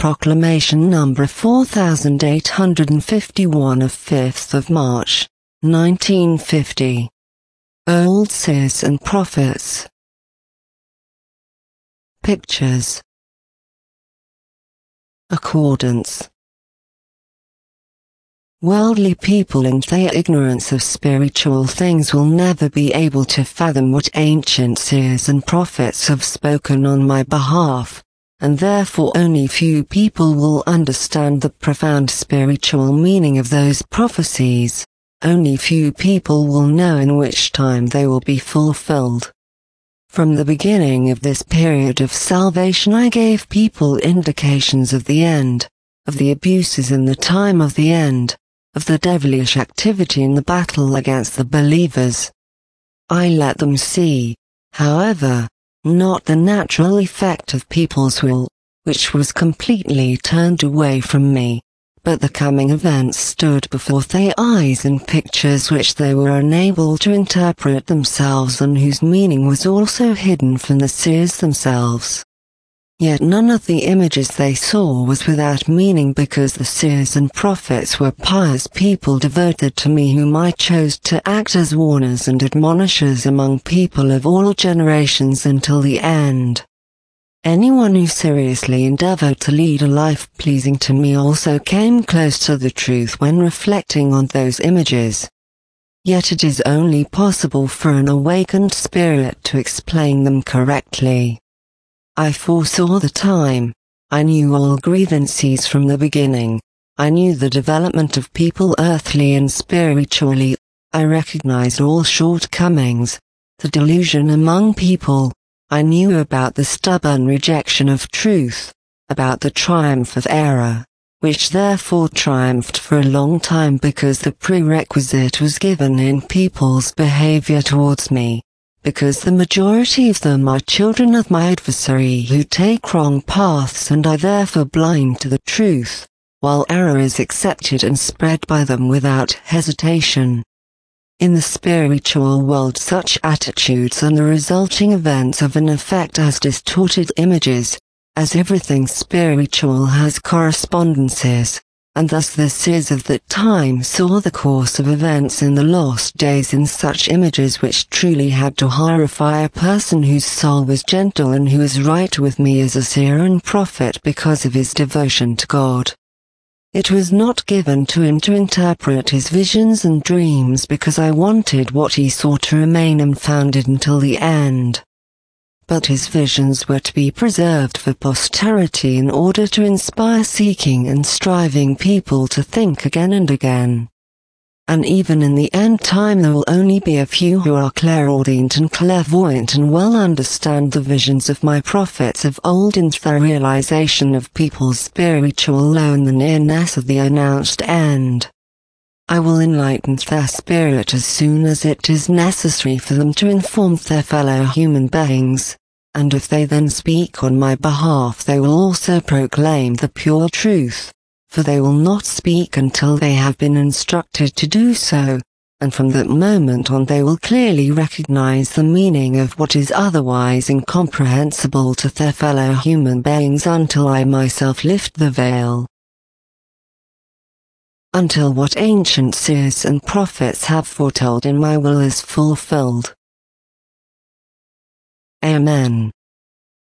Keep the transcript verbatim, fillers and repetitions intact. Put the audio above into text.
Proclamation number four thousand eight hundred fifty-one of fifth of March, nineteen fifty. Old Seers and Prophets. Pictures. Accordance. Worldly people in their ignorance of spiritual things will never be able to fathom what ancient seers and prophets have spoken on my behalf, and therefore only few people will understand the profound spiritual meaning of those prophecies. Only few people will know in which time they will be fulfilled. From the beginning of this period of salvation I gave people indications of the end, of the abuses in the time of the end, of the devilish activity in the battle against the believers. I let them see, however, not the natural effect of people's will, which was completely turned away from me, but the coming events stood before their eyes in pictures which they were unable to interpret themselves and whose meaning was also hidden from the seers themselves. Yet none of the images they saw was without meaning, because the seers and prophets were pious people devoted to me, whom I chose to act as warners and admonishers among people of all generations until the end. Anyone who seriously endeavored to lead a life pleasing to me also came close to the truth when reflecting on those images. Yet it is only possible for an awakened spirit to explain them correctly. I foresaw the time. I knew all grievances from the beginning. I knew the development of people earthly and spiritually. I recognized all shortcomings, the delusion among people. I knew about the stubborn rejection of truth, about the triumph of error, which therefore triumphed for a long time because the prerequisite was given in people's behavior towards me, because the majority of them are children of my adversary who take wrong paths and are therefore blind to the truth, while error is accepted and spread by them without hesitation. In the spiritual world, such attitudes and the resulting events have an effect as distorted images, as everything spiritual has correspondences, and thus the seers of that time saw the course of events in the lost days in such images which truly had to horrify a person whose soul was gentle and who was right with me as a seer and prophet because of his devotion to God. It was not given to him to interpret his visions and dreams because I wanted what he saw to remain unfounded until the end. But his visions were to be preserved for posterity in order to inspire seeking and striving people to think again and again. And even in the end time there will only be a few who are clairaudient and clairvoyant and well understand the visions of my prophets of old and the realization of people's spiritual low and the nearness of the announced end. I will enlighten their spirit as soon as it is necessary for them to inform their fellow human beings, and if they then speak on my behalf they will also proclaim the pure truth, for they will not speak until they have been instructed to do so, and from that moment on they will clearly recognize the meaning of what is otherwise incomprehensible to their fellow human beings until I myself lift the veil. Until what ancient seers and prophets have foretold in my will is fulfilled. Amen.